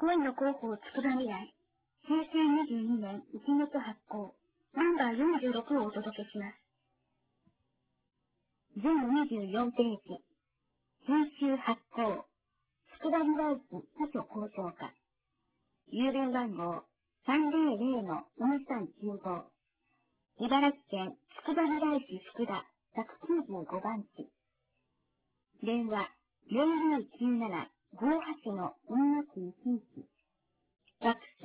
恋の広報つくば未来、平成22年1月発行、ナンバー46をお届けします。全24ページ、編集発行、つくば未来市図書交渉課、郵便番号300-4395、茨城県つくば未来市福田195番地、電話0297-58-2611、ファックス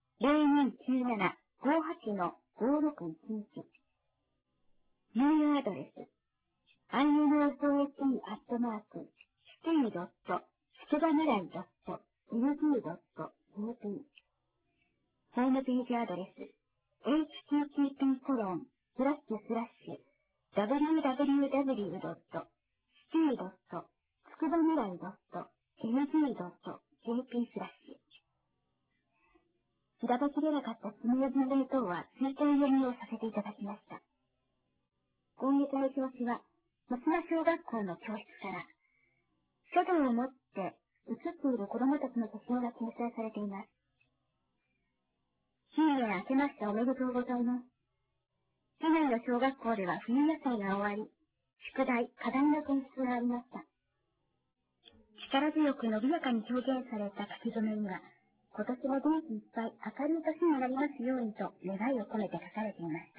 0297-58-5611、メールアドレス、infoat@city.tsukubamurai.lg.jp、ホームページアドレス、http://www.city.tsukubamurai.lg.jp/。調べきれなかった指名文例等は推定読みをさせていただきました。今月の表紙は、松名小学校の教室から、書道を持って写っている子供たちの写真が掲載されています。新年明けましておめでとうございます。市内の小学校では冬野菜が終わり、宿題、課題の提出がありました。力強く伸びやかに表現された書き初めには、今年も元気いっぱい明るい年になりますようにと願いを込めて書かれていました。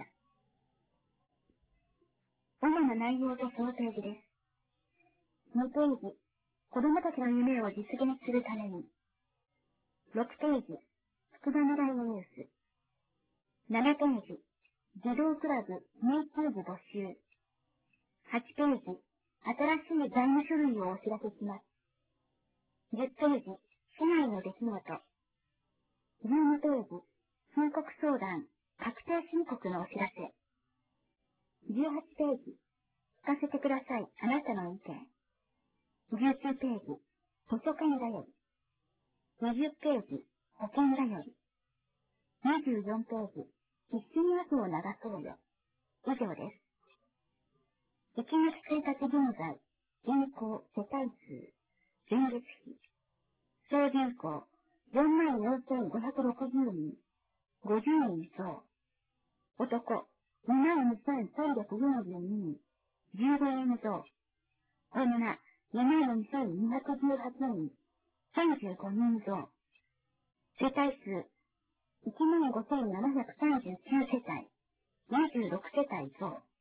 主な内容とそのページです。2ページ、子供たちの夢を実現するために。6ページ、つくば未来のニュース。7ページ、児童クラブメイク部募集。8ページ、新しい財務書類をお知らせします。10ページ、市内の出来事。12ページ、申告相談、確定申告のお知らせ。18ページ、聞かせてください、あなたの意見。19ページ、図書館だより。20ページ、保険だより。24ページ、一緒に汗を流そうよ。以上です。1月1日現在、人口、世帯数、前月比。総人口、44,560人。50人増。男、22,342人。15人増。女、72,218人。35人増。世帯数、15,739世帯。26世帯増。